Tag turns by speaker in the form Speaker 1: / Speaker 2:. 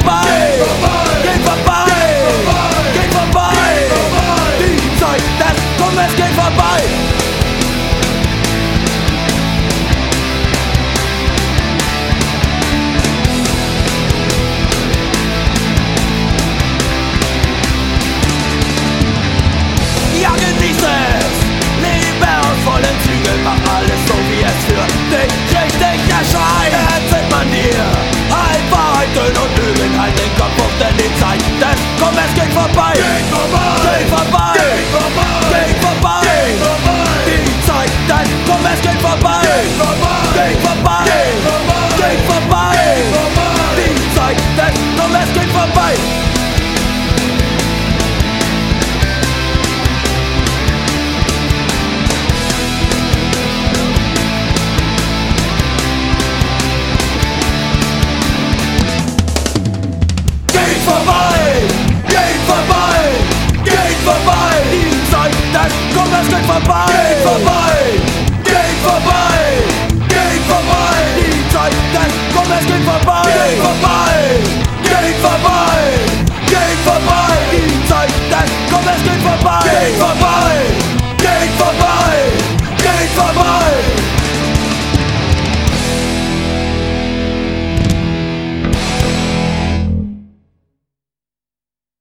Speaker 1: vorbei, geht vorbei, geht vorbei. Die Zeit des Kommens geht vorbei. Jagen dieses Leben aus vollen Zügen, mach alles so, wie es für dich richtig erscheint. Erzählt man dir Wahrheiten und Lügen, halt den Kopf auf, denn die Zeit des Kommens geht vorbei. Geht vorbei, geht vorbei, geht vorbei, geht vorbei, geht vorbei. Die Zeit des Kommens geht vorbei. Geht vorbei, geht vorbei, geht vorbei, geht vorbei. Die Zeit des Kommens geht vorbei. Kommens geht vorbei, geht vorbei, geht vorbei, geht vorbei. Die Zeit des Kommens geht vorbei, geht vorbei, geht vorbei.